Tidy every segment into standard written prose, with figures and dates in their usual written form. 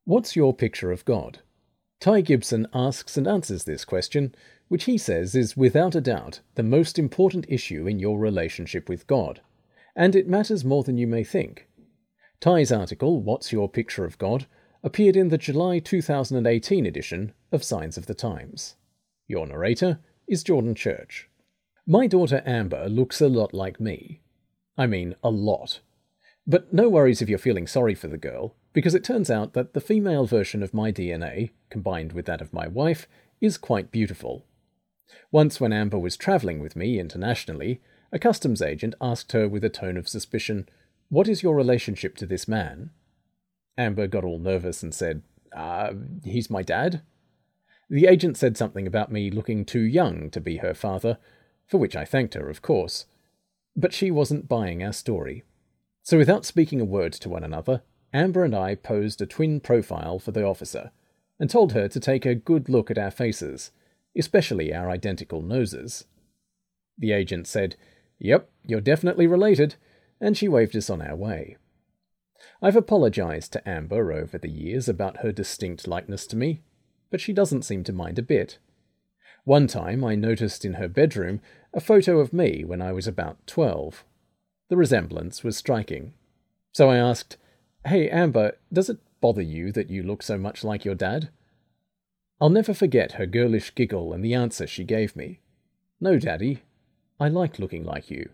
What's your picture of God? Ty Gibson asks and answers this question, which he says is without a doubt the most important issue in your relationship with God, and it matters more than you may think. Ty's article, What's Your Picture of God?, appeared in the July 2018 edition of Signs of the Times. Your narrator is Jordan Church. My daughter Amber looks a lot like me. I mean, a lot. But no worries if you're feeling sorry for the girl, because it turns out that the female version of my DNA, combined with that of my wife, is quite beautiful. Once when Amber was travelling with me internationally, a customs agent asked her with a tone of suspicion, "What is your relationship to this man?" Amber got all nervous and said, he's my dad." The agent said something about me looking too young to be her father, for which I thanked her, of course. But she wasn't buying our story. So without speaking a word to one another, Amber and I posed a twin profile for the officer, and told her to take a good look at our faces, especially our identical noses. The agent said, "Yep, you're definitely related," and she waved us on our way. I've apologised to Amber over the years about her distinct likeness to me, but she doesn't seem to mind a bit. One time I noticed in her bedroom a photo of me when I was about 12. The resemblance was striking. So I asked, "Hey Amber, does it bother you that you look so much like your dad?" I'll never forget her girlish giggle and the answer she gave me. "No, Daddy, I like looking like you."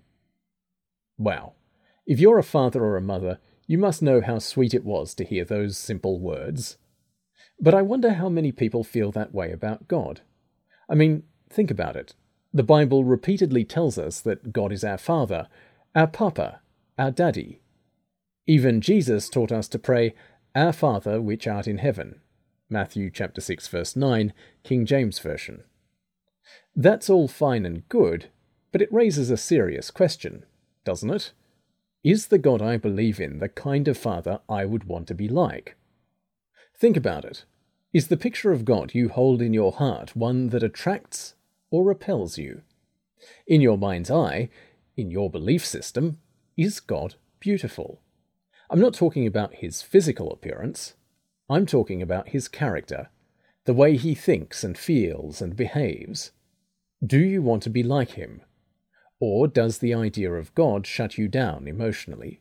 Wow. If you're a father or a mother, you must know how sweet it was to hear those simple words. But I wonder how many people feel that way about God. I mean, think about it. The Bible repeatedly tells us that God is our Father, our Papa, our Daddy. Even Jesus taught us to pray, "Our Father which art in heaven." Matthew chapter 6 verse 9, King James Version. That's all fine and good, but it raises a serious question, doesn't it? Is the God I believe in the kind of father I would want to be like? Think about it. Is the picture of God you hold in your heart one that attracts or repels you? In your mind's eye, in your belief system, is God beautiful? I'm not talking about his physical appearance. I'm talking about his character, the way he thinks and feels and behaves. Do you want to be like him? Or does the idea of God shut you down emotionally?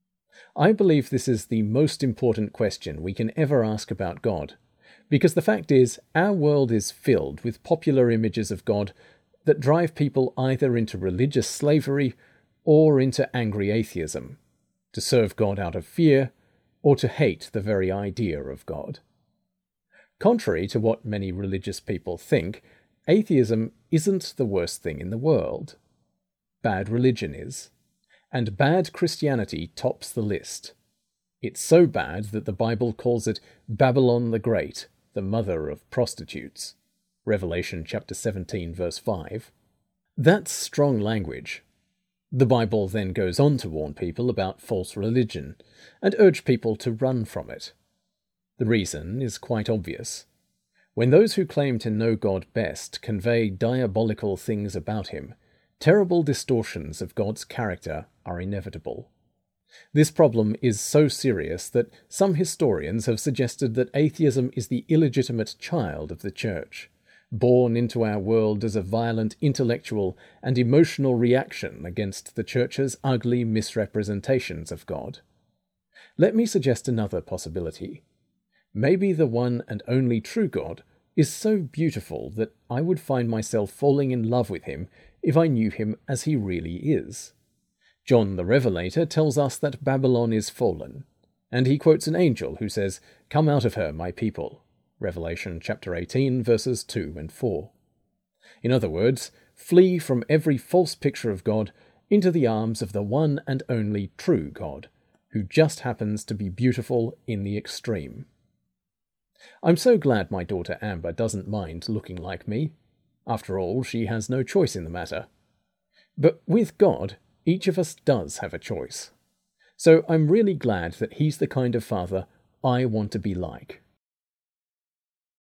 I believe this is the most important question we can ever ask about God, because the fact is, our world is filled with popular images of God that drive people either into religious slavery or into angry atheism, to serve God out of fear, or to hate the very idea of God. Contrary to what many religious people think, atheism isn't the worst thing in the world. Bad religion is, and bad Christianity tops the list. It's so bad that the Bible calls it Babylon the Great, the mother of prostitutes. Revelation chapter 17 verse 5. That's strong language. The Bible then goes on to warn people about false religion, and urge people to run from it. The reason is quite obvious. When those who claim to know God best convey diabolical things about him, terrible distortions of God's character are inevitable. This problem is so serious that some historians have suggested that atheism is the illegitimate child of the Church, born into our world as a violent intellectual and emotional reaction against the Church's ugly misrepresentations of God. Let me suggest another possibility. Maybe the one and only true God is so beautiful that I would find myself falling in love with him if I knew him as he really is. John the Revelator tells us that Babylon is fallen, and he quotes an angel who says, "Come out of her, my people." Revelation chapter 18, verses 2 and 4. In other words, flee from every false picture of God into the arms of the one and only true God, who just happens to be beautiful in the extreme. I'm so glad my daughter Amber doesn't mind looking like me. After all, she has no choice in the matter. But with God, each of us does have a choice. So I'm really glad that he's the kind of father I want to be like.